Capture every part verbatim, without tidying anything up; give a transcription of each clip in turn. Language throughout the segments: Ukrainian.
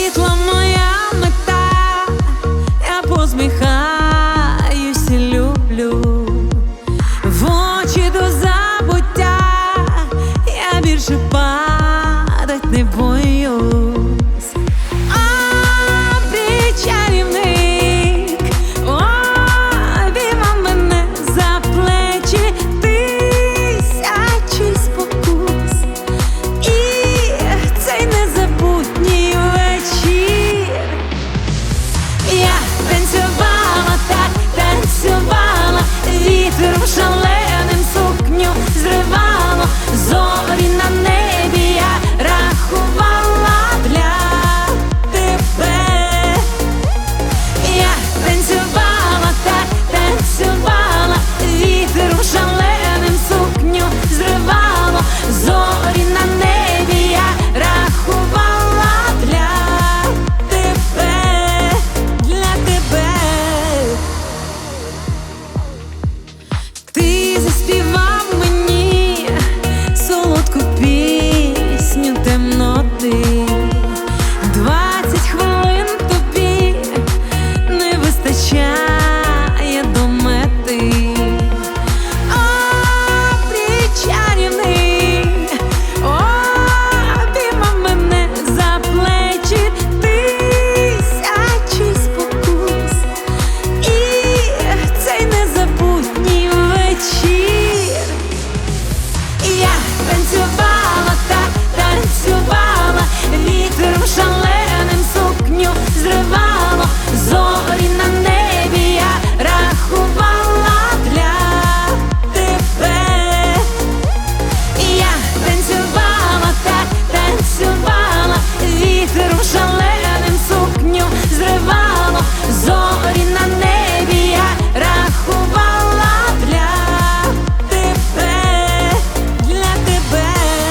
світла моя мета, я посміхаюсь і люблю. В очі до забуття я більше падать не боюсь. Шаленим сукню зривало, зорі на небі я рахувала для тебе. Я танцювала, так танцювала, вітром шаленим сукню зривало, зорі на небі я рахувала для тебе, для тебе. Ти заспівав мені солодку пісню темноти. Двадцять хвилин тобі не вистачає до мети. О, причарівний, обіймав мене за плечі, тисячі спокус і цей незабутній вечір. Я танцювала, так танцювала, вітром шаленим сукню зривало, зорі на небі я рахувала для тебе. Я танцювала, так танцювала, вітром шаленим сукню зривало, зорі на небі я рахувала для тебе, для тебе.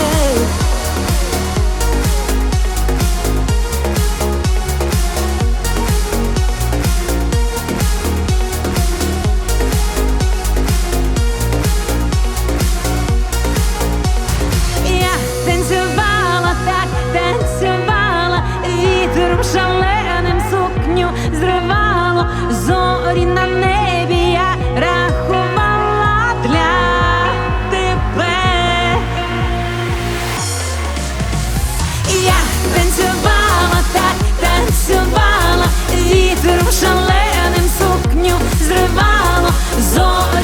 Я танцювала, так танцювала, вітром шаленим сукню зривало, зорі на небі я рахувала для тебе. Я танцювала, так танцювала, вітром шаленим сукню зривало, зорі